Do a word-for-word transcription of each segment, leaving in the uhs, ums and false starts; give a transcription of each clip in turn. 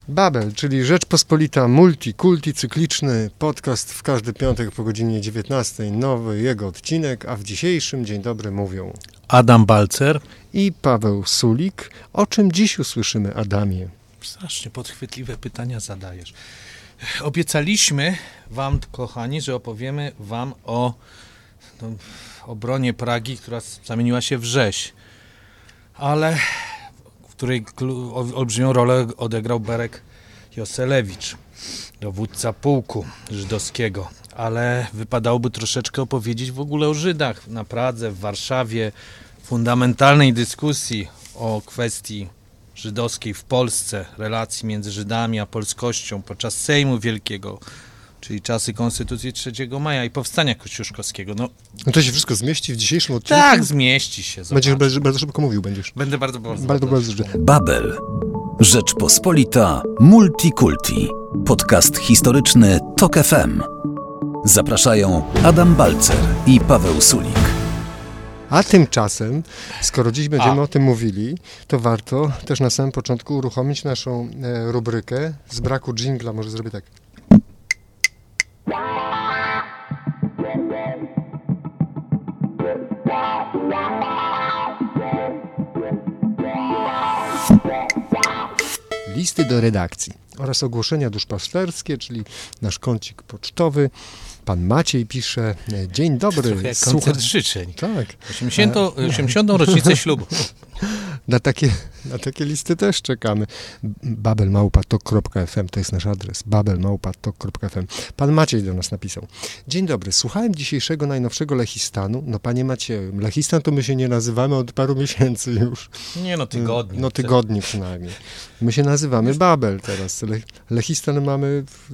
Babel, czyli Rzeczpospolita multikulti, cykliczny podcast w każdy piątek po godzinie dziewiętnastej, nowy jego odcinek, a w dzisiejszym dzień dobry mówią Adam Balcer i Paweł Sulik. O czym dziś usłyszymy, Adamie? Strasznie podchwytliwe pytania zadajesz. Obiecaliśmy wam, kochani, że opowiemy wam o no, obronie Pragi, która zamieniła się w rzeź, ale w której olbrzymią rolę odegrał Berek Joselewicz, dowódca pułku żydowskiego. Ale wypadałoby troszeczkę opowiedzieć w ogóle o Żydach na Pradze, w Warszawie, fundamentalnej dyskusji o kwestii żydowskiej w Polsce, relacji między Żydami a polskością podczas Sejmu Wielkiego, czyli czasy Konstytucji trzeciego maja i powstania kościuszkowskiego. No, no to się wszystko zmieści w dzisiejszym odcinku? Tak, zmieści się. Zobacz. Będziesz bardzo, bardzo szybko mówił, będziesz. Będę bardzo, bardzo, bardzo, bardzo, bardzo Babel. Rzeczpospolita multikulti. Podcast historyczny Tok F M. Zapraszają Adam Balcer i Paweł Sulik. A tymczasem, skoro dziś będziemy A. o tym mówili, to warto też na samym początku uruchomić naszą e, rubrykę. Z braku dżingla może zrobię tak. Listy do redakcji oraz ogłoszenia duszpasterskie, czyli nasz kącik pocztowy. Pan Maciej pisze, dzień dobry. Trochę jak koncert życzeń. Tak. osiemdziesiątą, osiemdziesiątą rocznicę ślubu. Na takie, na takie listy też czekamy. babel małpa tok kropka f m to jest nasz adres. babel małpa tok kropka f m. Pan Maciej do nas napisał. Dzień dobry. Słuchałem dzisiejszego najnowszego Lechistanu. No panie Macieju, Lechistan to my się nie nazywamy od paru miesięcy już. Nie no, tygodni. No tygodni przynajmniej. My się nazywamy Babel teraz. Le, Lechistan mamy w,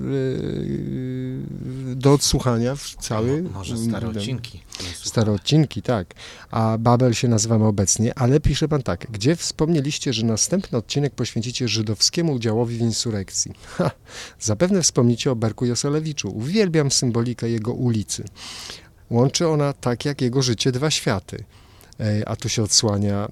yy, do odsłuchania w cały... No, może stare odcinki. Stare odcinki, tak. A Babel się nazywamy obecnie, ale pisze pan tak. Gdzie wspomnieliście, że następny odcinek poświęcicie żydowskiemu udziałowi w insurekcji? Ha, zapewne wspomnicie o Berku Joselewiczu. Uwielbiam symbolikę jego ulicy. Łączy ona, tak jak jego życie, dwa światy. A tu się odsłania,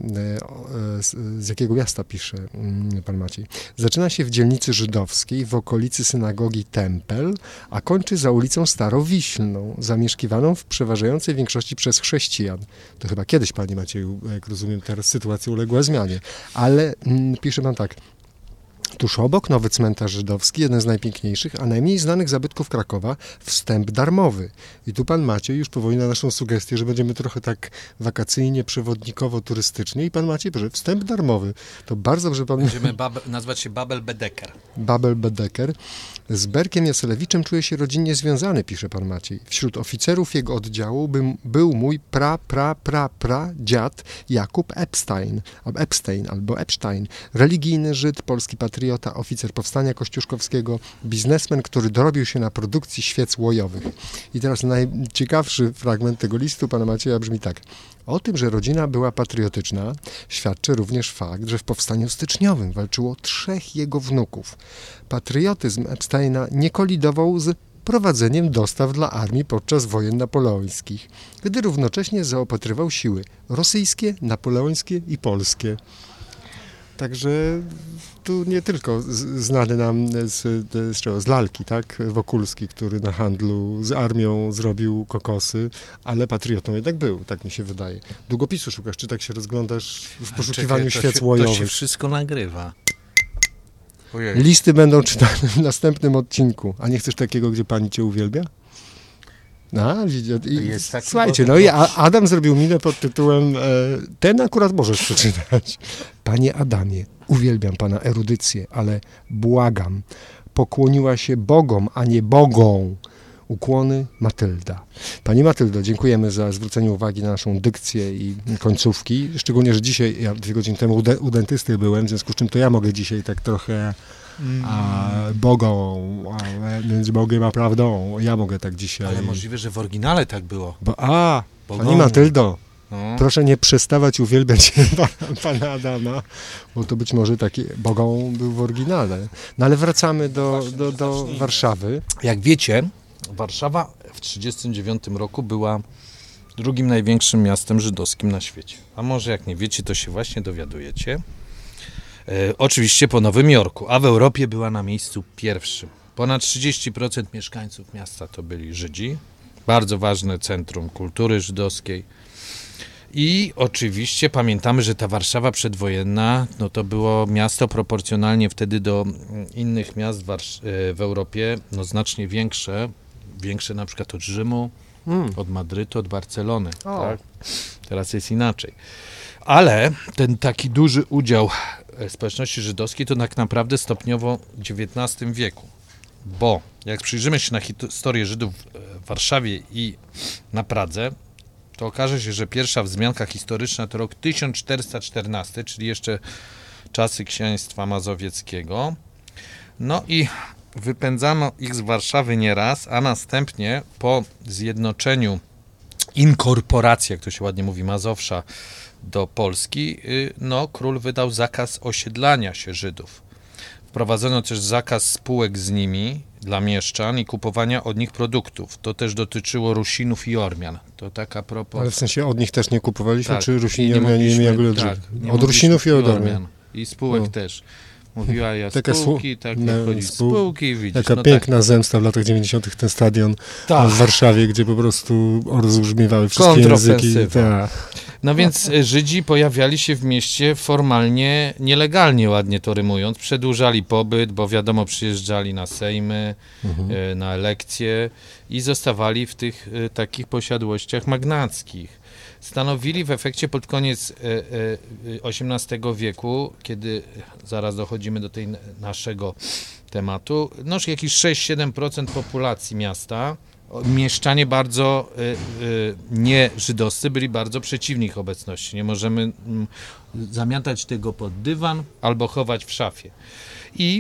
z jakiego miasta pisze pan Maciej. Zaczyna się w dzielnicy żydowskiej w okolicy synagogi Tempel, a kończy za ulicą Starowiślną, zamieszkiwaną w przeważającej większości przez chrześcijan. To chyba kiedyś, panie Macieju, jak rozumiem, teraz sytuacja uległa zmianie. Ale pisze pan tak. Tuż obok nowy cmentarz żydowski, jeden z najpiękniejszych, a najmniej znanych zabytków Krakowa, wstęp darmowy. I tu pan Maciej już powoli na naszą sugestię, że będziemy trochę tak wakacyjnie, przewodnikowo, turystycznie. I pan Maciej proszę, wstęp darmowy. To bardzo dobrze pan... Będziemy Babel, nazwać się Babel Bedeker. Babel Bedeker. Z Berkiem Joselewiczem czuję się rodzinnie związany, pisze pan Maciej. Wśród oficerów jego oddziału by, był mój pra, pra, pra, pra dziad Jakub Epstein, Epstein albo Epstein. Religijny Żyd, polski patriota, oficer powstania kościuszkowskiego, biznesmen, który dorobił się na produkcji świec łojowych. I teraz najciekawszy fragment tego listu pana Macieja brzmi tak. O tym, że rodzina była patriotyczna, świadczy również fakt, że w powstaniu styczniowym walczyło trzech jego wnuków. Patriotyzm Epsteina nie kolidował z prowadzeniem dostaw dla armii podczas wojen napoleońskich, gdy równocześnie zaopatrywał siły rosyjskie, napoleońskie i polskie. Także tu nie tylko znany nam z, z, czego, z lalki, tak, Wokulski, który na handlu z armią zrobił kokosy, ale patriotą jednak był, tak mi się wydaje. Długopisu szukasz, czy tak się rozglądasz w poszukiwaniu Czekaj, świec łojowych? To się wszystko nagrywa. Ojej. Listy będą czytane w następnym odcinku. A nie chcesz takiego, gdzie pani cię uwielbia? A, i, jest taki słuchajcie, no i Adam zrobił minę pod tytułem e, ten akurat możesz przeczytać. Panie Adamie, uwielbiam pana erudycję, ale błagam, pokłoniła się Bogom, a nie Bogą. Ukłony Matylda. Pani Matyldo, dziękujemy za zwrócenie uwagi na naszą dykcję i końcówki. Szczególnie, że dzisiaj, ja dwie godziny temu u, de, u dentysty byłem, w związku z czym to ja mogę dzisiaj tak trochę a, Bogą, a, między Bogiem a prawdą. Ja mogę tak dzisiaj. Ale możliwe, że w oryginale tak było. Bo, a, Bogą. Pani Matyldo, no. Proszę nie przestawać uwielbiać pana, pana Adama, bo to być może taki Bogą był w oryginale. No ale wracamy do, do, do Warszawy. Jak wiecie, Warszawa w tysiąc dziewięćset trzydziestym dziewiątym roku była drugim największym miastem żydowskim na świecie. A może jak nie wiecie, to się właśnie dowiadujecie. E, oczywiście po Nowym Jorku, a w Europie była na miejscu pierwszym. Ponad trzydzieści procent mieszkańców miasta to byli Żydzi. Bardzo ważne centrum kultury żydowskiej. I oczywiście pamiętamy, że ta Warszawa przedwojenna, no to było miasto proporcjonalnie wtedy do innych miast w, Warsz- w Europie, no znacznie większe. Większe na przykład od Rzymu, mm. od Madrytu, od Barcelony. Tak? Teraz jest inaczej. Ale ten taki duży udział społeczności żydowskiej to tak naprawdę stopniowo w dziewiętnastym wieku. Bo jak przyjrzymy się na historię Żydów w Warszawie i na Pradze, to okaże się, że pierwsza wzmianka historyczna to rok tysiąc czterysta czternasty, czyli jeszcze czasy księstwa mazowieckiego. No i wypędzano ich z Warszawy nieraz, a następnie po zjednoczeniu, inkorporacji, jak to się ładnie mówi, Mazowsza do Polski, no król wydał zakaz osiedlania się Żydów. Wprowadzono też zakaz spółek z nimi dla mieszczan i kupowania od nich produktów. To też dotyczyło Rusinów i Ormian. To tak a propos... Ale w sensie od nich też nie kupowaliśmy, tak, czy Rusini i Ormianie nie mieli od tak, Od Rusinów i od Ormian. I spółek no. też. Mówiła ja taka spółki, takie no, chodzi spół... spółki, widzisz. Taka no piękna tak. zemsta w latach dziewięćdziesiątych, ten stadion tak. w Warszawie, gdzie po prostu rozbrzmiewały wszystkie języki. Ta. No więc Żydzi pojawiali się w mieście formalnie, nielegalnie, ładnie to rymując. Przedłużali pobyt, bo wiadomo, przyjeżdżali na sejmy, mhm. na lekcje i zostawali w tych takich posiadłościach magnackich. Stanowili w efekcie pod koniec osiemnastego wieku, kiedy zaraz dochodzimy do tej naszego tematu, no jakieś sześć do siedem procent populacji miasta. Mieszczanie bardzo y, y, nie żydowscy byli bardzo przeciwni ich obecności. Nie możemy mm, zamiatać tego pod dywan albo chować w szafie. I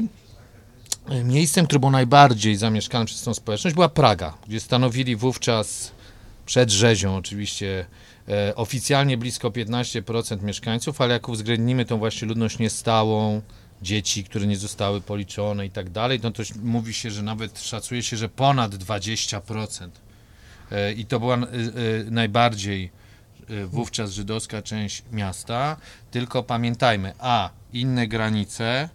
miejscem, które było najbardziej zamieszkane przez tą społeczność, była Praga, gdzie stanowili wówczas przed rzezią oczywiście e, oficjalnie blisko piętnaście procent mieszkańców, ale jak uwzględnimy tą właśnie ludność niestałą, dzieci, które nie zostały policzone i tak dalej, no to mówi się, że nawet szacuje się, że ponad dwadzieścia procent. E, I to była e, e, najbardziej e, wówczas żydowska część miasta, tylko pamiętajmy, a inne granice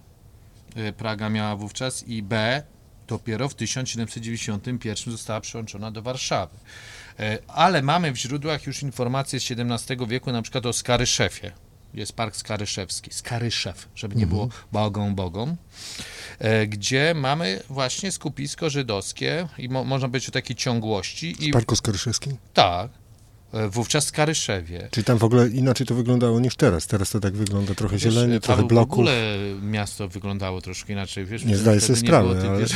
e, Praga miała wówczas i b dopiero w tysiąc siedemset dziewięćdziesiątym pierwszym została przyłączona do Warszawy. E, ale mamy w źródłach już informacje z siedemnastego wieku, na przykład o Skaryszefie. Jest park Skaryszewski, Skaryszew, żeby nie było bałgą bogą, e, gdzie mamy właśnie skupisko żydowskie i mo, można być o takiej ciągłości. W parku Skaryszewskim? Tak, e, wówczas w Skaryszewie. Czyli tam w ogóle inaczej to wyglądało niż teraz. Teraz to tak wygląda trochę Wiesz, zieleni, Paweł, trochę bloków. W ogóle miasto wyglądało troszkę inaczej. Wiesz, nie zdaję sobie sprawy, nie ale...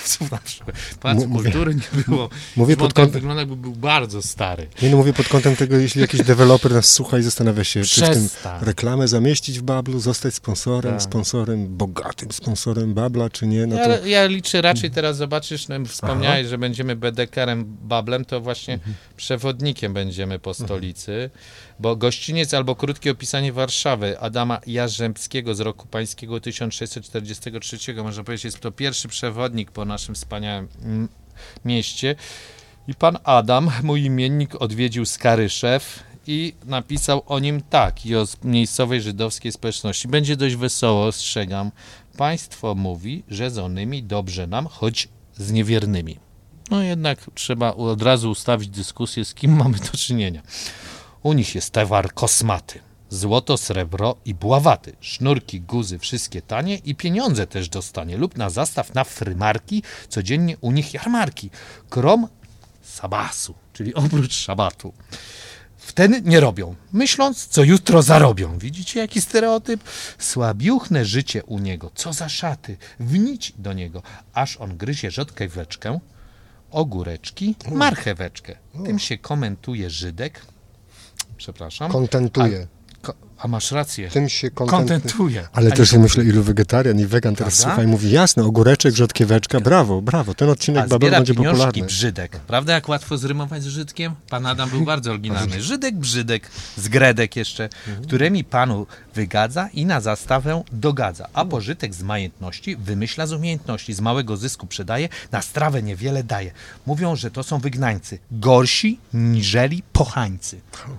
Pałacu Kultury nie było. Mówię pod kątem... wygląda, jakby był bardzo stary. Nie, no mówię pod kątem tego, jeśli jakiś deweloper nas słucha i zastanawia się, czy w tym reklamę zamieścić w Bablu, zostać sponsorem, tak. sponsorem, bogatym sponsorem Babla, czy nie, no to... Ja, ja liczę raczej teraz, zobaczysz, no, wspomniałeś, Aha. że będziemy bedekerem Bablem, to właśnie mhm. przewodnikiem będziemy po stolicy, mhm. bo gościniec albo krótkie opisanie Warszawy Adama Jarzębskiego z roku pańskiego tysiąc sześćset czterdziestego trzeciego, można powiedzieć, jest to pierwszy przewodnik po naszym wspaniałym mieście. I pan Adam, mój imiennik, odwiedził Skaryszew i napisał o nim tak, i o miejscowej żydowskiej społeczności. Będzie dość wesoło, ostrzegam. Państwo mówi, że z onymi dobrze nam, choć z niewiernymi. No jednak trzeba od razu ustawić dyskusję, z kim mamy do czynienia. U nich jest towar kosmaty. Złoto, srebro i bławaty, sznurki, guzy, wszystkie tanie i pieniądze też dostanie lub na zastaw na frymarki, codziennie u nich jarmarki. Krom sabasu, czyli oprócz szabatu. Wtedy nie robią, myśląc, co jutro zarobią. Widzicie, jaki stereotyp? Słabiuchne życie u niego, co za szaty, wnić do niego, aż on gryzie rzodkieweczkę, ogóreczki, marcheweczkę. Tym się komentuje Żydek, przepraszam. Kontentuje. A, a masz rację. Tym się kontentuje. kontentuje. Ale też myślę, ilu wegetarian i wegan teraz Prawda? słucha i mówi, jasne, ogóreczek, rzodkieweczka, brawo, brawo, ten odcinek Babel będzie popularny. Brzydek. Prawda, jak łatwo zrymować z Żydkiem? Pan Adam był bardzo oryginalny. Żydek, brzydek, z gredek jeszcze, mhm. którymi panu wygadza i na zastawę dogadza, a pożytek z majętności wymyśla z umiejętności, z małego zysku przydaje, na strawę niewiele daje. Mówią, że to są wygnańcy, gorsi niżeli pochańcy.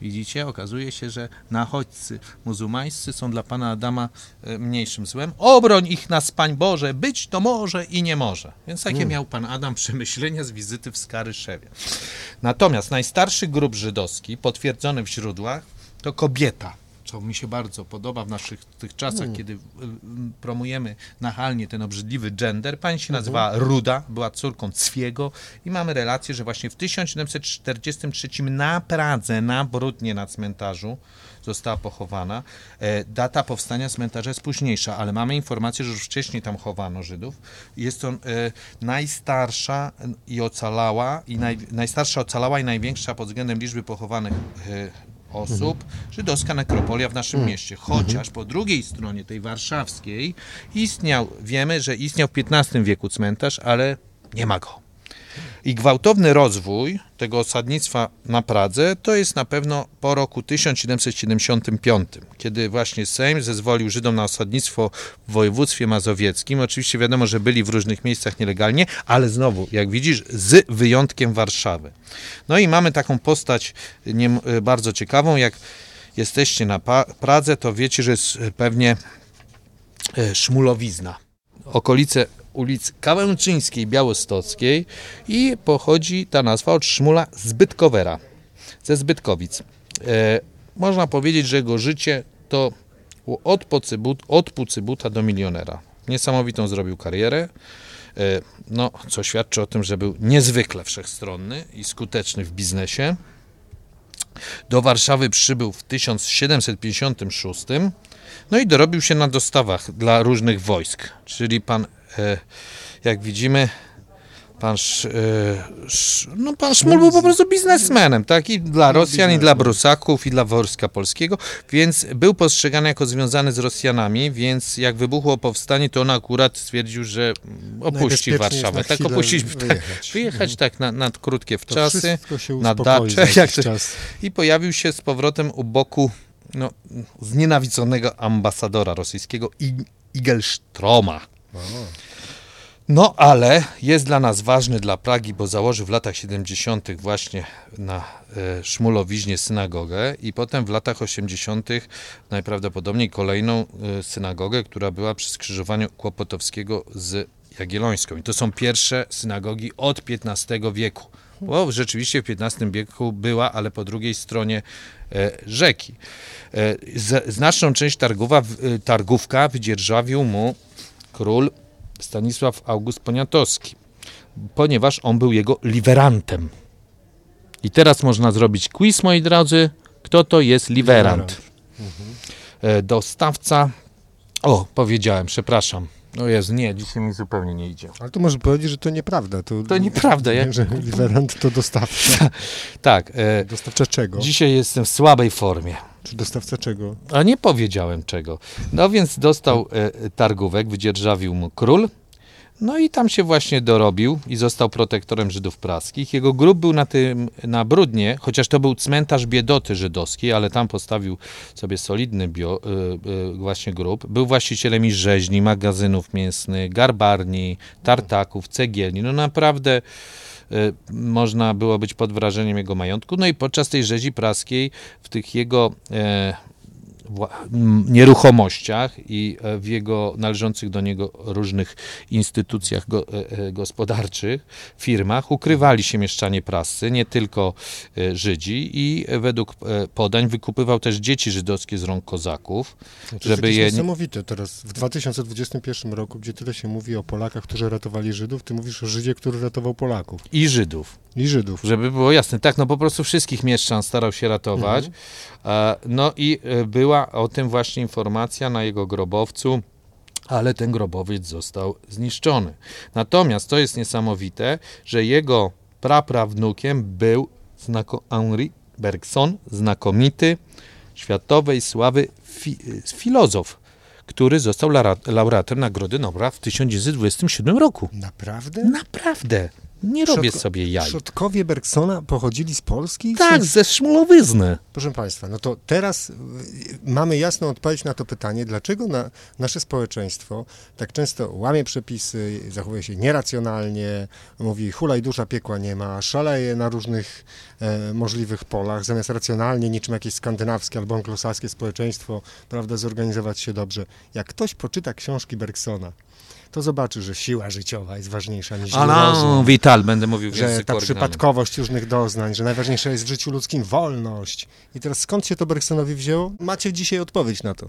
Widzicie, okazuje się, że nachodźcy muzułmańscy są dla pana Adama e, mniejszym złem. Obroń ich nas, Pań Boże, być to może i nie może. Więc takie mm. miał pan Adam przemyślenia z wizyty w Skaryszewie. Natomiast najstarszy grób żydowski, potwierdzony w źródłach, to kobieta. Co mi się bardzo podoba w naszych tych czasach, mm. kiedy y, y, promujemy nachalnie ten obrzydliwy gender. Pani się nazywa mm. Ruda, była córką Cwiego i mamy relację, że właśnie w tysiąc siedemset czterdziestym trzecim na Pradze, na Bródnie na cmentarzu została pochowana. E, data powstania cmentarza jest późniejsza, ale mamy informację, że już wcześniej tam chowano Żydów. Jest to e, najstarsza i ocalała, i naj, najstarsza ocalała i największa pod względem liczby pochowanych e, osób, żydowska nekropolia w naszym mieście. Chociaż po drugiej stronie, tej warszawskiej, istniał, wiemy, że istniał w piętnastym wieku cmentarz, ale nie ma go. I gwałtowny rozwój tego osadnictwa na Pradze to jest na pewno po roku tysiąc siedemset siedemdziesiątym piątym, kiedy właśnie Sejm zezwolił Żydom na osadnictwo w województwie mazowieckim. Oczywiście wiadomo, że byli w różnych miejscach nielegalnie, ale znowu, jak widzisz, z wyjątkiem Warszawy. No i mamy taką postać nie, bardzo ciekawą. Jak jesteście na Pradze, to wiecie, że jest pewnie Szmulowizna. Okolice ulic Kałęczyńskiej, Białostockiej i pochodzi ta nazwa od Szmula Zbytkowera, ze Zbytkowic. E, można powiedzieć, że jego życie to od, pocybut, od pucybuta do milionera. Niesamowitą zrobił karierę, e, no, co świadczy o tym, że był niezwykle wszechstronny i skuteczny w biznesie. Do Warszawy przybył w tysiąc siedemset pięćdziesiątym szóstym, no i dorobił się na dostawach dla różnych wojsk, czyli pan, e, jak widzimy, pan, sz, e, sz, no pan Szmul był po prostu biznesmenem, tak, i dla Rosjan, i dla Prusaków, i dla Wojska Polskiego, więc był postrzegany jako związany z Rosjanami, więc jak wybuchło powstanie, to on akurat stwierdził, że opuści Warszawę, tak, opuścić, wyjechać, wyjechać mhm. tak, na, na krótkie wczasy, na dacze, jak to, i pojawił się z powrotem u boku no, znienawidzonego ambasadora rosyjskiego Igelstroma. No, ale jest dla nas ważny dla Pragi, bo założył w latach siedemdziesiątych właśnie na e, Szmulowiźnie synagogę i potem w latach osiemdziesiątych najprawdopodobniej kolejną e, synagogę, która była przy skrzyżowaniu Kłopotowskiego z Jagiellońską. I to są pierwsze synagogi od piętnastego wieku. Bo rzeczywiście w piętnastym wieku była, ale po drugiej stronie e, rzeki. E, z, znaczną część Targowa, e, Targówka wydzierżawił mu król Stanisław August Poniatowski, ponieważ on był jego liwerantem. I teraz można zrobić quiz, moi drodzy, kto to jest liwerant. Mhm. Dostawca, o, powiedziałem, przepraszam. O Jezu, nie, dzisiaj mi zupełnie nie idzie. Ale to może powiedzieć, że to nieprawda. To, to nieprawda. Ja... Że liwerant to dostawca. Tak. E, dostawca czego? Dzisiaj jestem w słabej formie. Czy dostawca czego? A nie powiedziałem czego. No więc dostał e, targówek, wydzierżawił mu król, no i tam się właśnie dorobił i został protektorem Żydów praskich. Jego grób był na tym, na Bródnie, chociaż to był cmentarz biedoty żydowskiej, ale tam postawił sobie solidny bio, y, y, właśnie grób. Był właścicielem i rzeźni, magazynów mięsnych, garbarni, tartaków, cegielni. No naprawdę y, można było być pod wrażeniem jego majątku. No i podczas tej rzezi praskiej w tych jego y, nieruchomościach i w jego należących do niego różnych instytucjach go, e, gospodarczych, firmach ukrywali się mieszczanie prascy, nie tylko e, Żydzi i według e, podań wykupywał też dzieci żydowskie z rąk kozaków. To żeby jest je... niesamowite teraz, w dwa tysiące dwudziestym pierwszym roku, gdzie tyle się mówi o Polakach, którzy ratowali Żydów, ty mówisz o Żydzie, który ratował Polaków. I Żydów. I Żydów. Żeby było jasne. Tak, no po prostu wszystkich mieszczan starał się ratować. Mhm. No i była o tym właśnie informacja na jego grobowcu, ale ten grobowiec został zniszczony. Natomiast to jest niesamowite, że jego praprawnukiem był znako- Henri Bergson, znakomity, światowej sławy fi- filozof, który został laureatem Nagrody Nobla w tysiąc dziewięćset dwudziestym siódmym roku. Naprawdę? Naprawdę. Nie robię Przodko- sobie jaj. Przodkowie Bergsona pochodzili z Polski? Tak, ze Szmulowyzny. Proszę Państwa, no to teraz y, mamy jasną odpowiedź na to pytanie, dlaczego na, nasze społeczeństwo tak często łamie przepisy, zachowuje się nieracjonalnie, mówi hulaj dusza, piekła nie ma, szaleje na różnych e, możliwych polach, zamiast racjonalnie, niczym jakieś skandynawskie albo anglosaskie społeczeństwo, prawda, zorganizować się dobrze. Jak ktoś poczyta książki Bergsona, to zobaczy, że siła życiowa jest ważniejsza niż Alain rozum, Vital, będę mówił w że języku ta oryginalnym. przypadkowość różnych doznań, że najważniejsza jest w życiu ludzkim wolność. I teraz skąd się to Bergsonowi wzięło? Macie dzisiaj odpowiedź na to.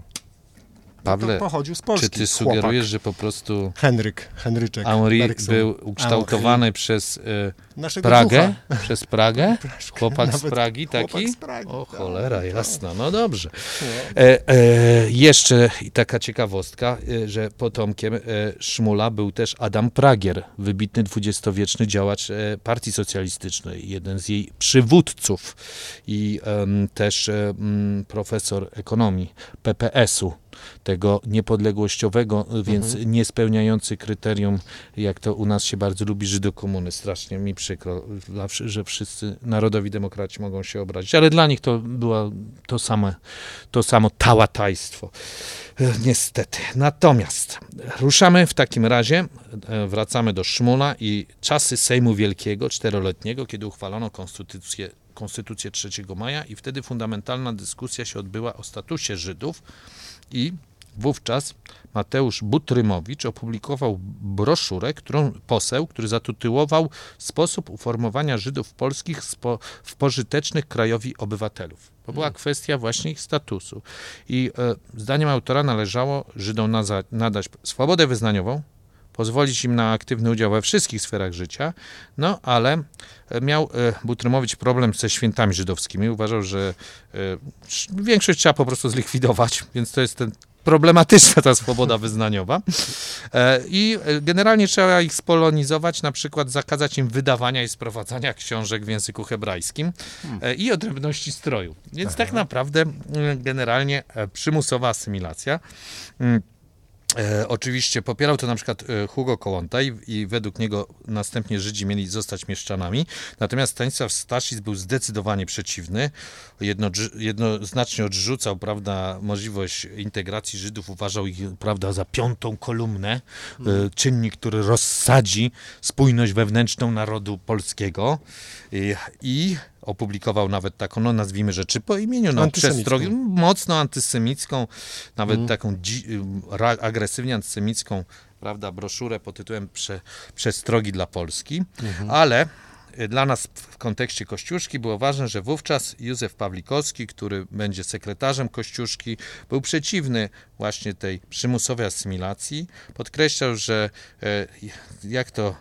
Pawle, to pochodził z Polski. czy ty sugerujesz, że po prostu Henryk, Henryczek Henri Bergson. był ukształtowany Henri. przez y, Naszego Pragę? ducha. Przez Pragę? Praszkę, Chłopak z nawet Pragi taki? chłopak z Pragi, O tak, cholera, tak. jasna, no dobrze. No. E, e, jeszcze taka ciekawostka, e, że potomkiem e, Szmula był też Adam Pragier, wybitny dwudziestowieczny działacz e, Partii Socjalistycznej, jeden z jej przywódców i em, też e, m, profesor ekonomii P P S-u, tego niepodległościowego, więc Mhm. nie spełniający kryterium, jak to u nas się bardzo lubi, Żydokomuny. Strasznie mi przykro, dla wszy- że wszyscy narodowi demokraci mogą się obrazić, ale dla nich to było to samo, to samo tałatajstwo. E, Niestety. Natomiast ruszamy w takim razie, e, wracamy do Szmula i czasy Sejmu Wielkiego, czteroletniego, kiedy uchwalono konstytucję, konstytucję trzeciego maja i wtedy fundamentalna dyskusja się odbyła o statusie Żydów i wówczas Mateusz Butrymowicz opublikował broszurę, którą poseł, który zatytułował Sposób uformowania Żydów polskich spo, w pożytecznych krajowi obywatelów. To była kwestia właśnie ich statusu. I e, zdaniem autora należało Żydom naza, nadać swobodę wyznaniową, pozwolić im na aktywny udział we wszystkich sferach życia, no ale miał e, Butrymowicz problem ze świętami żydowskimi. Uważał, że e, większość trzeba po prostu zlikwidować, więc to jest ten problematyczna ta swoboda wyznaniowa. E, I generalnie trzeba ich spolonizować, na przykład zakazać im wydawania i sprowadzania książek w języku hebrajskim e, i odrębności stroju. Więc Aha. tak naprawdę e, generalnie e, przymusowa asymilacja. Mm, E, oczywiście popierał to na przykład e, Hugo Kołłątaj i według niego następnie Żydzi mieli zostać mieszczanami. Natomiast Stanisław Staszic był zdecydowanie przeciwny. Jedno, jednoznacznie odrzucał, prawda, możliwość integracji Żydów. Uważał ich, prawda, za piątą kolumnę, e, czynnik, który rozsadzi spójność wewnętrzną narodu polskiego. I, i opublikował nawet taką, no nazwijmy rzeczy po imieniu, no przestrogę mocno antysemicką, nawet mm. taką dzi, ra, agresywnie antysemicką, prawda, broszurę pod tytułem Prze, Przestrogi dla Polski, mm-hmm. ale dla nas w kontekście Kościuszki było ważne, że wówczas Józef Pawlikowski, który będzie sekretarzem Kościuszki, był przeciwny właśnie tej przymusowej asymilacji. Podkreślał, że e, jak to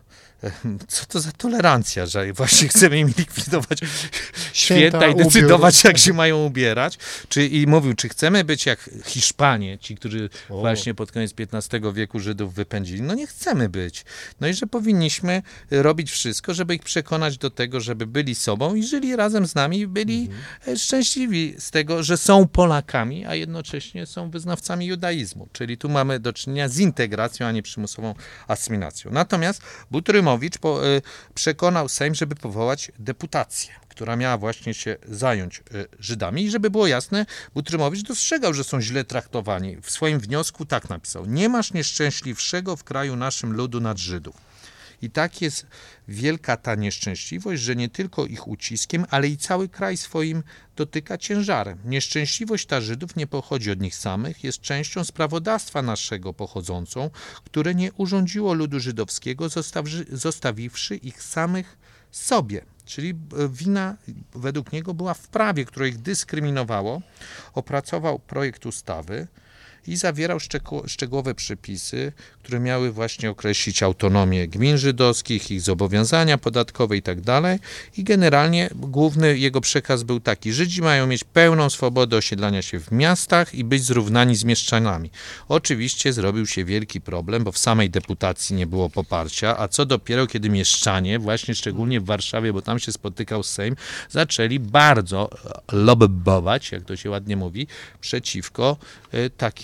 co to za tolerancja, że właśnie chcemy im likwidować święta, święta i decydować, ubiór. Jak się mają ubierać. Czy, I mówił, czy chcemy być jak Hiszpanie, ci, którzy o. właśnie pod koniec piętnastego wieku Żydów wypędzili. No nie chcemy być. No i że powinniśmy robić wszystko, żeby ich przekonać do tego, żeby byli sobą i żyli razem z nami i byli mhm. szczęśliwi z tego, że są Polakami, a jednocześnie są wyznawcami judaizmu. Czyli tu mamy do czynienia z integracją, a nie przymusową asymilacją. Natomiast Butrymowicz Po, y, przekonał Sejm, żeby powołać deputację, która miała właśnie się zająć y, Żydami i żeby było jasne, Butrymowicz dostrzegał, że są źle traktowani. W swoim wniosku tak napisał: nie masz nieszczęśliwszego w kraju naszym ludu nad Żydów. I tak jest wielka ta nieszczęśliwość, że nie tylko ich uciskiem, ale i cały kraj swoim dotyka ciężarem. Nieszczęśliwość ta Żydów nie pochodzi od nich samych, jest częścią sprawodawstwa naszego pochodzącą, które nie urządziło ludu żydowskiego, zostawszy, zostawiwszy ich samych sobie. Czyli wina według niego była w prawie, które ich dyskryminowało. Opracował projekt ustawy i zawierał szczegół, szczegółowe przepisy, które miały właśnie określić autonomię gmin żydowskich, ich zobowiązania podatkowe i tak dalej. I generalnie główny jego przekaz był taki: Żydzi mają mieć pełną swobodę osiedlania się w miastach i być zrównani z mieszczanami. Oczywiście zrobił się wielki problem, bo w samej deputacji nie było poparcia, a co dopiero kiedy mieszczanie, właśnie szczególnie w Warszawie, bo tam się spotykał Sejm, zaczęli bardzo lobbować, jak to się ładnie mówi, przeciwko y, takiemu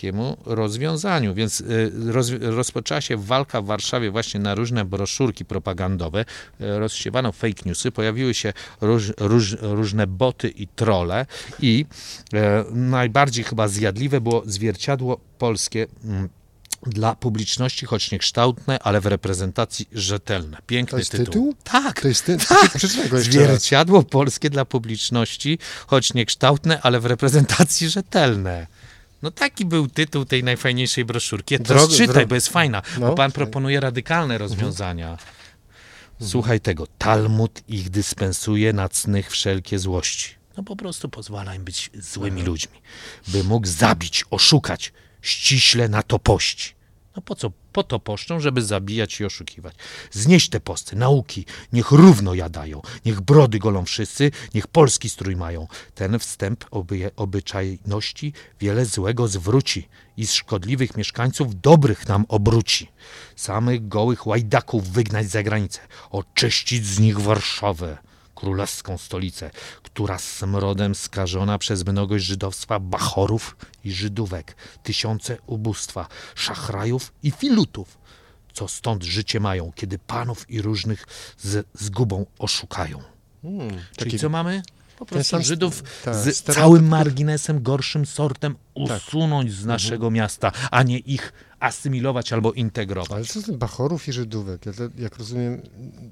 takiemu rozwiązaniu. Więc roz, rozpoczęła się walka w Warszawie właśnie na różne broszurki propagandowe, rozsiewano fake newsy, pojawiły się róż, róż, różne boty i trolle i e, najbardziej chyba zjadliwe było zwierciadło polskie m, dla publiczności, choć niekształtne, ale w reprezentacji rzetelne. Piękny to jest tytuł. tytuł? Tak. To jest ty... tak. Przeczytaj go jeszcze Zwierciadło raz. polskie dla publiczności, choć niekształtne, ale w reprezentacji rzetelne. No taki był tytuł tej najfajniejszej broszurki. To Drogi, czytaj, drogi. bo jest fajna. No, bo pan tak. proponuje radykalne rozwiązania. Słuchaj tego. Talmud ich dyspensuje na cnych wszelkie złości. No po prostu pozwala im być złymi ludźmi. By mógł zabić, oszukać, ściśle na to pości. No po co? Po to poszczą, żeby zabijać i oszukiwać. Znieść te posty, nauki, niech równo jadają, niech brody golą wszyscy, niech polski strój mają. Ten wstęp oby, obyczajności wiele złego zwróci i z szkodliwych mieszkańców dobrych nam obróci. Samych gołych łajdaków wygnać za granicę, oczyścić z nich Warszawę, królewską stolicę, która smrodem skażona przez mnogość żydowstwa, bachorów i żydówek, tysiące ubóstwa, szachrajów i filutów, co stąd życie mają, kiedy panów i różnych z zgubą oszukają. Hmm, Czyli taki... co mamy? Po prostu sam, Żydów ta, z stereotyp... całym marginesem, gorszym sortem tak. usunąć z naszego mhm. miasta, a nie ich asymilować albo integrować. Ale co z tym bachorów i żydówek? Ja, jak rozumiem,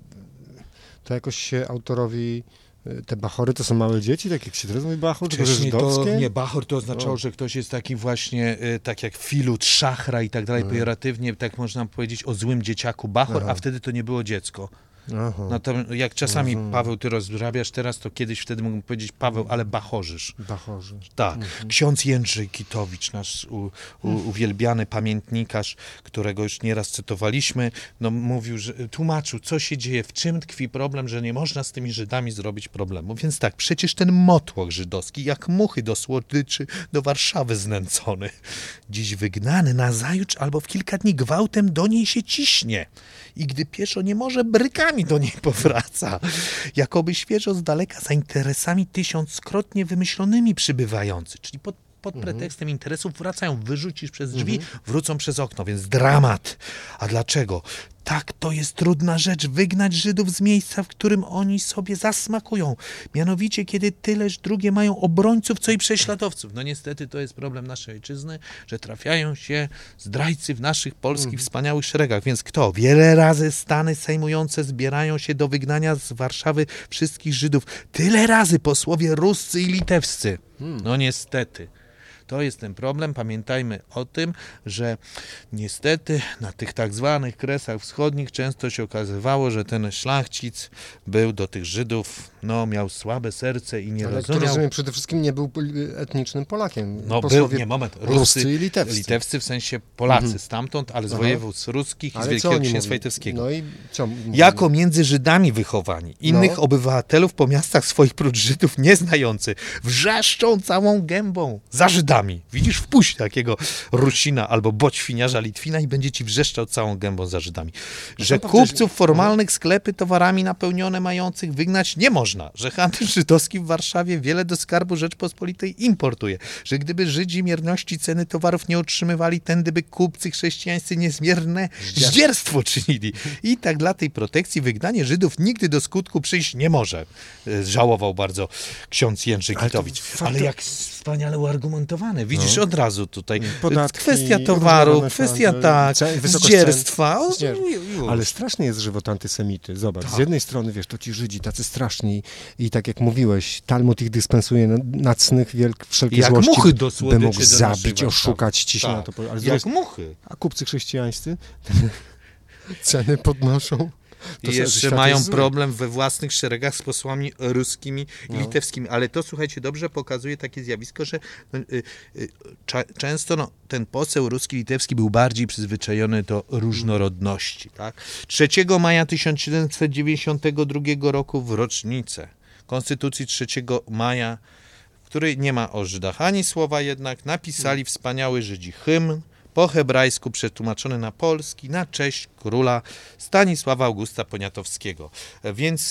to jakoś się autorowi... Te bachory to są małe dzieci, tak jak się teraz mówi bachor, czy to żydowskie? Nie, bachor to oznaczało, że ktoś jest taki właśnie, y, tak jak filut, szachra i tak dalej, no. pejoratywnie, tak można powiedzieć o złym dzieciaku bachor, Aha. a wtedy to nie było dziecko. Aha. No to jak czasami, Aha. Paweł, ty rozrabiasz teraz, to kiedyś wtedy mógłbym powiedzieć, Paweł, ale bachorzysz. Bachorzysz. Tak. Mhm. Ksiądz Jędrzej Kitowicz, nasz u, u, uwielbiany pamiętnikarz, którego już nieraz cytowaliśmy, no mówił, że tłumaczył, co się dzieje, w czym tkwi problem, że nie można z tymi Żydami zrobić problemu. Więc tak, przecież ten motłoch żydowski, jak muchy do słodyczy, do Warszawy znęcony, dziś wygnany nazajutrz albo w kilka dni gwałtem do niej się ciśnie. I gdy pieszo nie może, brykami do niej powraca. Jakoby świeżo z daleka za interesami tysiąckrotnie wymyślonymi przybywający. Czyli pod, pod mhm. pretekstem interesów wracają, wyrzucisz przez drzwi, mhm. wrócą przez okno, więc dramat. A dlaczego? Tak, to jest trudna rzecz, wygnać Żydów z miejsca, w którym oni sobie zasmakują. Mianowicie, kiedy tyleż drugie mają obrońców, co i prześladowców. No niestety to jest problem naszej ojczyzny, że trafiają się zdrajcy w naszych polskich mm. wspaniałych szeregach. Więc kto? Wiele razy stany sejmujące zbierają się do wygnania z Warszawy wszystkich Żydów. Tyle razy posłowie ruscy i litewscy. Mm. No niestety. To jest ten problem. Pamiętajmy o tym, że niestety na tych tak zwanych Kresach Wschodnich często się okazywało, że ten szlachcic był do tych Żydów, no miał słabe serce i nie Ale rozumiał. Ale rozumiem, przede wszystkim nie był etnicznym Polakiem. No był, nie, moment, Ruscy, Ruscy i litewscy. Litewscy w sensie Polacy mhm. stamtąd, ale z Aha. województw ruskich i ale z Wielkiego Księstwa Litewskiego. No i co jako między Żydami wychowani, innych no. obywatelów po miastach swoich prócz Żydów nieznający, wrzeszczą całą gębą za Żydami. Widzisz, wpuść takiego Rusina albo boćwiniarza Litwina i będzie ci wrzeszczał całą gębą za Żydami. Że kupców formalnych sklepy towarami napełnione mających wygnać nie można. Że handel żydowski w Warszawie wiele do skarbu Rzeczpospolitej importuje. Że gdyby Żydzi mierności ceny towarów nie otrzymywali, tędy by kupcy chrześcijańscy niezmierne zdzierstwo czynili. I tak dla tej protekcji wygnanie Żydów nigdy do skutku przyjść nie może. Żałował bardzo ksiądz Jędrzej Kitowicz. Ale, Ale jak wspaniale uargumentowane. Widzisz, no. od razu tutaj Podatki, kwestia towaru, kwestia tak, zdzierstwa. O, Ale straszny jest żywot antysemity. Zobacz, tak. z jednej strony, wiesz, to ci Żydzi tacy straszni i tak jak mówiłeś, Talmud ich dyspensuje na, na cnych wielk, wszelkie jak złości, muchy do słodyczy, by mógł do zabić, oszukać, ci się tak. na to... Ale jak jest, muchy. A kupcy chrześcijańscy ceny podnoszą. I jeszcze mają problem we własnych szeregach z posłami ruskimi i no. litewskimi. Ale to, słuchajcie, dobrze pokazuje takie zjawisko, że no, y, y, cza, często no, ten poseł ruski, litewski był bardziej przyzwyczajony do różnorodności. Tak? trzeciego maja tysiąc siedemset dziewięćdziesiątego drugiego roku w rocznicę Konstytucji trzeciego maja, w której nie ma o Żydach ani słowa jednak, napisali wspaniały Żydzi hymn, po hebrajsku przetłumaczony na polski, na cześć króla Stanisława Augusta Poniatowskiego. Więc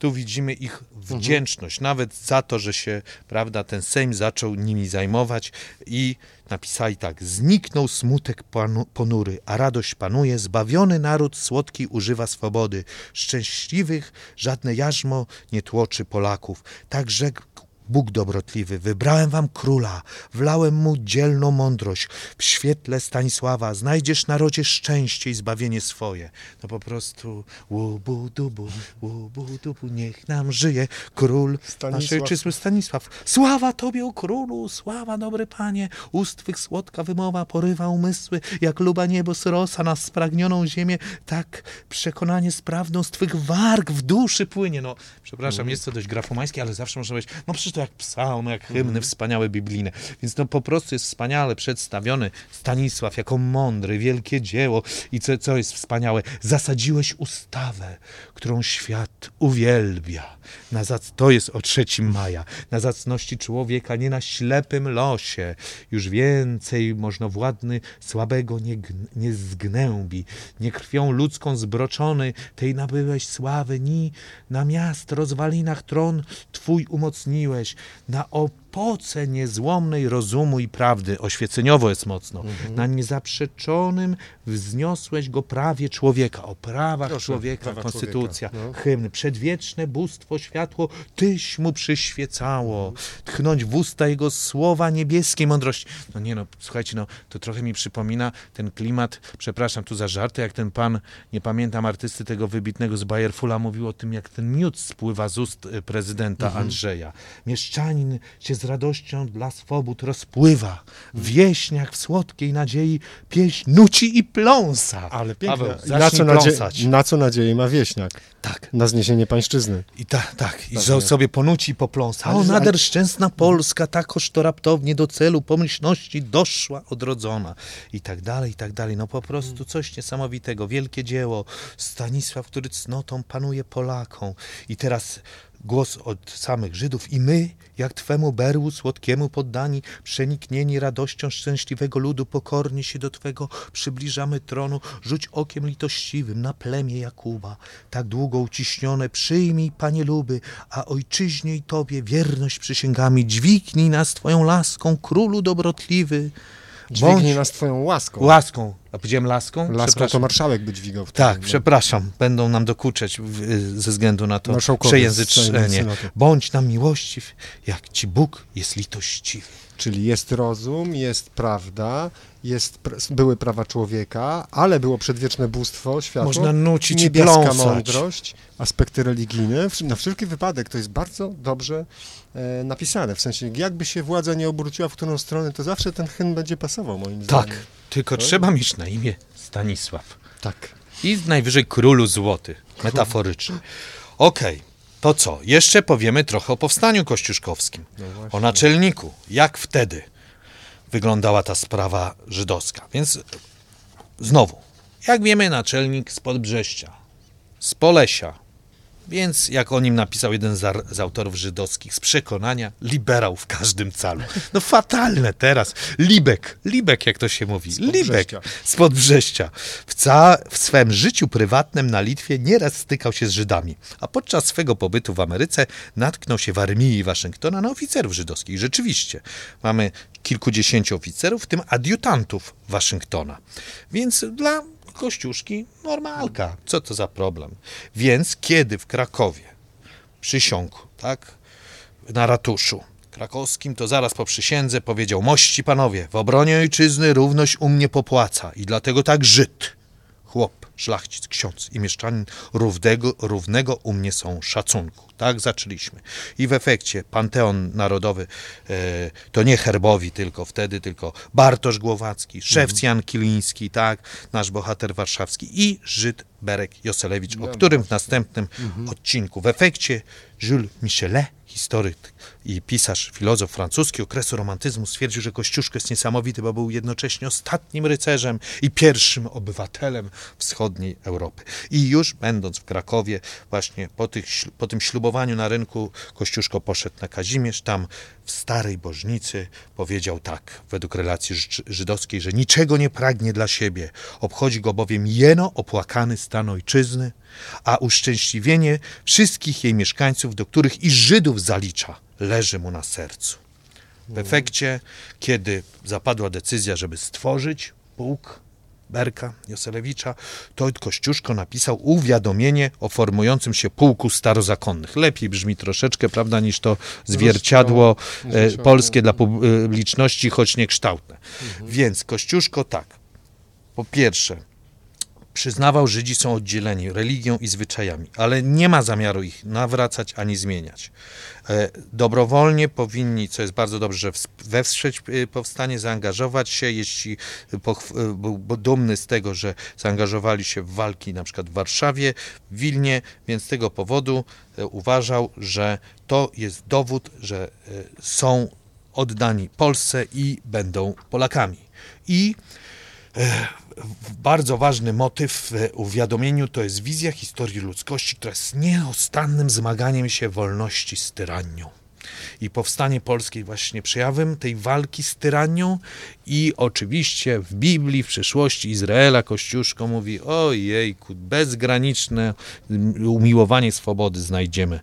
tu widzimy ich wdzięczność, mhm. nawet za to, że się, prawda, ten Sejm zaczął nimi zajmować i napisali tak: zniknął smutek panu, ponury, a radość panuje, zbawiony naród słodki używa swobody, szczęśliwych żadne jarzmo nie tłoczy Polaków. Tak rzekł Bóg dobrotliwy, wybrałem wam króla, wlałem mu dzielną mądrość. W świetle Stanisława znajdziesz narodzie szczęście i zbawienie swoje. No po prostu łubu dubu, łubu dubu, niech nam żyje król naszej ojczyzny Stanisław. Sława tobie, o królu, sława dobry panie, ust twych słodka wymowa porywa umysły, jak luba niebo z rosa na spragnioną ziemię, tak przekonanie z prawdą z twych warg w duszy płynie. No, przepraszam, jest to dość grafomańskie, ale zawsze można powiedzieć, no przecież to jak psalm, jak hymny mm. wspaniałe biblijne. Więc no po prostu jest wspaniale przedstawiony Stanisław jako mądry, wielkie dzieło. I co, co jest wspaniałe? Zasadziłeś ustawę, którą świat uwielbia. Na zac... To jest o trzeciego maja. Na zacności człowieka, nie na ślepym losie. Już więcej możnowładny słabego nie, gn... nie zgnębi. Nie krwią ludzką zbroczony, tej nabyłeś sławy, ni na miast rozwalinach tron twój umocniłeś. Na opoce niezłomnej rozumu i prawdy, oświeceniowo jest mocno, mhm. na niezaprzeczonym wzniosłeś go prawie człowieka, o prawach Proszę, człowieka, prawa konstytucja, człowieka. No. Hymn, przedwieczne bóstwo, światło, tyś mu przyświecało, mhm. tchnąć w usta jego słowa niebieskiej mądrości. No nie no, słuchajcie, no to trochę mi przypomina ten klimat, przepraszam tu za żarty, jak ten pan, nie pamiętam artysty tego wybitnego z Bajerfula, mówił o tym, jak ten miód spływa z ust prezydenta mhm. Andrzeja. Mieszczanin się z radością dla swobód rozpływa. Wieśniak w słodkiej nadziei pieśń nuci i pląsa. Ale pięknie. Paweł, na, co nadzie- na co nadzieję ma wieśniak? Tak. Na zniesienie pańszczyzny. I tak, tak. I że sobie ponuci i popląsa. O, nader szczęsna Polska, takoż to raptownie do celu pomyślności doszła odrodzona. I tak dalej, i tak dalej. No po prostu coś niesamowitego. Wielkie dzieło. Stanisław, który cnotą panuje Polakom. I teraz głos od samych Żydów. I my, jak Twemu berłu słodkiemu poddani, przeniknieni radością szczęśliwego ludu, pokornie się do Twego przybliżamy tronu. Rzuć okiem litościwym na plemię Jakuba. Tak długo uciśnione przyjmij, Panie luby, a ojczyźnie i Tobie wierność przysięgami. Dźwignij nas Twoją laską, królu dobrotliwy. Dźwignij Bądź... nas Twoją łaską. Łaską. A powiedziałem laską? Laską to marszałek by dźwigał. Tak, no. Przepraszam. Będą nam dokuczać w, ze względu na to przejęzyczenie. Bądź nam miłościw, jak Ci Bóg jest litościwy. Czyli jest rozum, jest prawda, jest, były prawa człowieka, ale było przedwieczne bóstwo, światło, można nucić niebieska i pląsać. mądrość, aspekty religijne. Na wszelki wypadek to jest bardzo dobrze e, napisane. W sensie, jakby się władza nie obróciła w którą stronę, to zawsze ten hymn będzie pasował, moim zdaniem. Tak, tylko to? trzeba mieć na imię Stanisław. Tak. I najwyżej królu złoty, metaforycznie. Okej. Okay. To co? Jeszcze powiemy trochę o powstaniu kościuszkowskim, no o naczelniku. Jak wtedy wyglądała ta sprawa żydowska? Więc znowu, jak wiemy, naczelnik z Podbrześcia, z Polesia, więc jak o nim napisał jeden z, z autorów żydowskich, z przekonania, liberał w każdym calu. No fatalne teraz. Libek, Libek jak to się mówi, Libek z Podbrześcia. W, ca- w swym życiu prywatnym na Litwie nieraz stykał się z Żydami, a podczas swego pobytu w Ameryce natknął się w armii Waszyngtona na oficerów żydowskich. Rzeczywiście, mamy kilkudziesięciu oficerów, w tym adiutantów Waszyngtona. Więc dla Kościuszki normalka. Co to za problem? Więc kiedy w Krakowie przysiągł, tak, na ratuszu krakowskim, to zaraz po przysiędze powiedział: mości panowie, w obronie ojczyzny równość u mnie popłaca i dlatego tak Żyd, chłop, szlachcic, ksiądz i mieszczanin równego, równego u mnie są szacunku. Tak zaczęliśmy. I w efekcie Panteon Narodowy e, to nie Herbowi tylko wtedy, tylko Bartosz Głowacki, szewc Jan Kiliński, tak, nasz bohater warszawski i Żyd Berek Joselewicz, o którym w następnym mhm. odcinku. W efekcie Jules Michelet, historyk i pisarz, filozof francuski okresu romantyzmu, stwierdził, że Kościuszko jest niesamowity, bo był jednocześnie ostatnim rycerzem i pierwszym obywatelem wschodniej Europy. I już będąc w Krakowie, właśnie po, tych, po tym ślubowaniu na rynku, Kościuszko poszedł na Kazimierz, tam w Starej Bożnicy powiedział tak, według relacji żydowskiej, że niczego nie pragnie dla siebie, obchodzi go bowiem jeno opłakany stan ojczyzny, a uszczęśliwienie wszystkich jej mieszkańców, do których i Żydów zalicza, leży mu na sercu. W efekcie, kiedy zapadła decyzja, żeby stworzyć pułk Berka Joselewicza, to Kościuszko napisał uwiadomienie o formującym się pułku starozakonnych. Lepiej brzmi troszeczkę, prawda, niż to zwierciadło e, polskie dla publiczności, choć niekształtne. Mhm. Więc Kościuszko tak, po pierwsze, przyznawał, Żydzi są oddzieleni religią i zwyczajami, ale nie ma zamiaru ich nawracać ani zmieniać. E, dobrowolnie powinni, co jest bardzo dobrze, że wesprzeć powstanie, zaangażować się, jeśli pochw- był dumny z tego, że zaangażowali się w walki na przykład w Warszawie, w Wilnie, więc z tego powodu e, uważał, że to jest dowód, że e, są oddani Polsce i będą Polakami. I e, bardzo ważny motyw w uwiadomieniu to jest wizja historii ludzkości, która jest nieustannym zmaganiem się wolności z tyranią. I powstanie polskie właśnie przejawem tej walki z tyranią i oczywiście w Biblii, w przyszłości Izraela Kościuszko mówi, ojejku, bezgraniczne umiłowanie swobody znajdziemy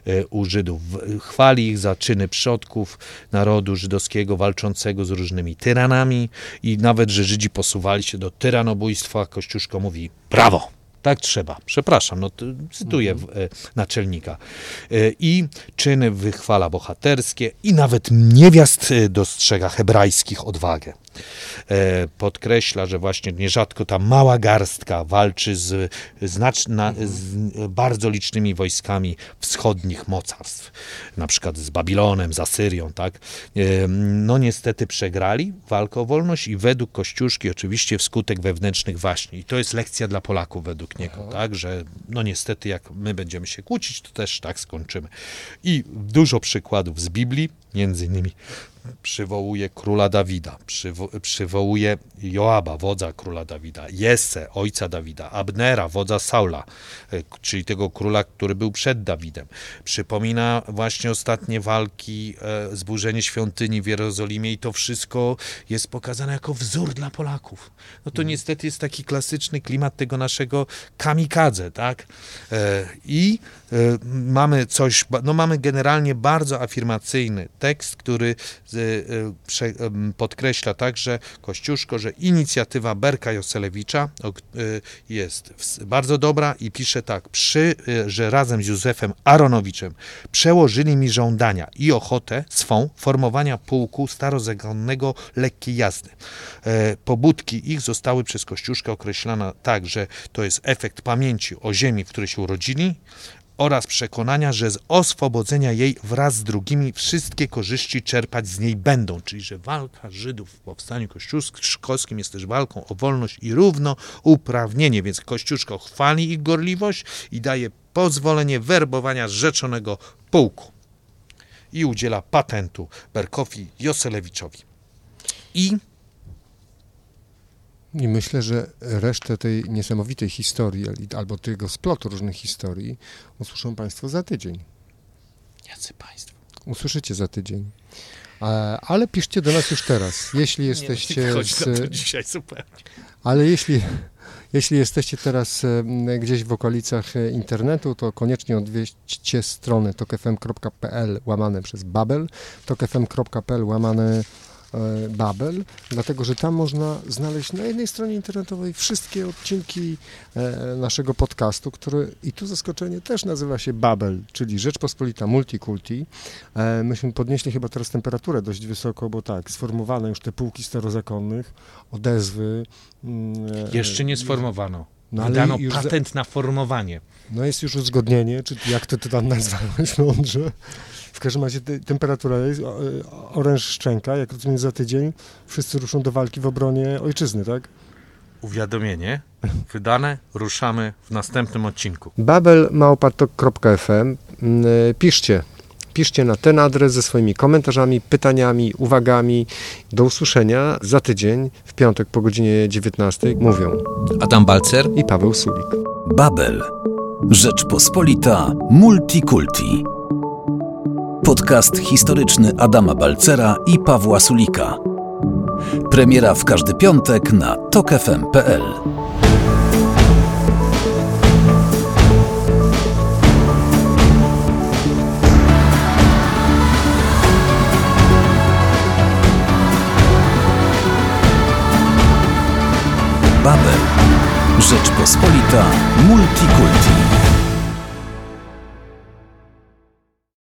u Żydów. Chwali ich za czyny przodków narodu żydowskiego walczącego z różnymi tyranami i nawet, że Żydzi posuwali się do tyranobójstwa, Kościuszko mówi, brawo! Tak trzeba. Przepraszam, no to cytuję w, e, naczelnika. E, I czyny wychwala bohaterskie i nawet niewiast dostrzega hebrajskich odwagę. E, podkreśla, że właśnie nierzadko ta mała garstka walczy z, znaczna, z bardzo licznymi wojskami wschodnich mocarstw. Na przykład z Babilonem, z Asyrią, tak? E, no niestety przegrali walkę o wolność i według Kościuszki oczywiście wskutek wewnętrznych waśni. I to jest lekcja dla Polaków według niego, tak? Że no niestety jak my będziemy się kłócić, to też tak skończymy. I dużo przykładów z Biblii, między innymi przywołuje króla Dawida, przywo- przywołuje Joaba, wodza króla Dawida, Jesse, ojca Dawida, Abnera, wodza Saula, czyli tego króla, który był przed Dawidem. Przypomina właśnie ostatnie walki, e, zburzenie świątyni w Jerozolimie i to wszystko jest pokazane jako wzór dla Polaków. No to niestety jest taki klasyczny klimat tego naszego kamikadze, tak? E, I e, mamy coś, no mamy generalnie bardzo afirmacyjny tekst, który podkreśla także Kościuszko, że inicjatywa Berka Joselewicza jest bardzo dobra i pisze tak, przy, że razem z Józefem Aronowiczem przełożyli mi żądania i ochotę swą formowania pułku starozakonnego lekkiej jazdy. Pobudki ich zostały przez Kościuszkę określone tak, że to jest efekt pamięci o ziemi, w której się urodzili, oraz przekonania, że z oswobodzenia jej wraz z drugimi wszystkie korzyści czerpać z niej będą. Czyli, że walka Żydów w powstaniu kościuszkowskim jest też walką o wolność i równouprawnienie. Więc Kościuszko chwali ich gorliwość i daje pozwolenie werbowania rzeczonego pułku. I udziela patentu Berkowi Joselewiczowi. I I myślę, że resztę tej niesamowitej historii albo tego splotu różnych historii usłyszą Państwo za tydzień. Jacy Państwo? Usłyszycie za tydzień. Ale piszcie do nas już teraz, jeśli jesteście... Nie, chodź z... na to dzisiaj zupełnie. Ale jeśli, jeśli jesteście teraz gdzieś w okolicach internetu, to koniecznie odwiedźcie stronę tokfm.pl łamane przez Babel, tokfm.pl łamane Babel, dlatego że tam można znaleźć na jednej stronie internetowej wszystkie odcinki naszego podcastu, który i tu zaskoczenie też nazywa się Babel, czyli Rzeczpospolita Multikulti. Myśmy podnieśli chyba teraz temperaturę dość wysoko, bo tak, sformowane już te pułki starozakonnych, odezwy. Jeszcze nie sformowano. No, ale Dano już patent za... na formowanie. No jest już uzgodnienie, czy jak ty to tam nazwałeś mądrze. W każdym razie te, temperatura jest, oręż szczęka, jak rozumiem za tydzień wszyscy ruszą do walki w obronie ojczyzny, tak? Uwiadomienie wydane, ruszamy w następnym odcinku. babel małpa tok kropka f m. Piszcie, piszcie na ten adres ze swoimi komentarzami, pytaniami, uwagami. Do usłyszenia za tydzień, w piątek po godzinie dziewiętnastej. Mówią Adam Balcer i Paweł Sulik. Babel. Rzeczpospolita Multikulti. Podcast historyczny Adama Balcera i Pawła Sulika. Premiera w każdy piątek na tok f m kropka p l. Babel. Rzeczpospolita Multikulti.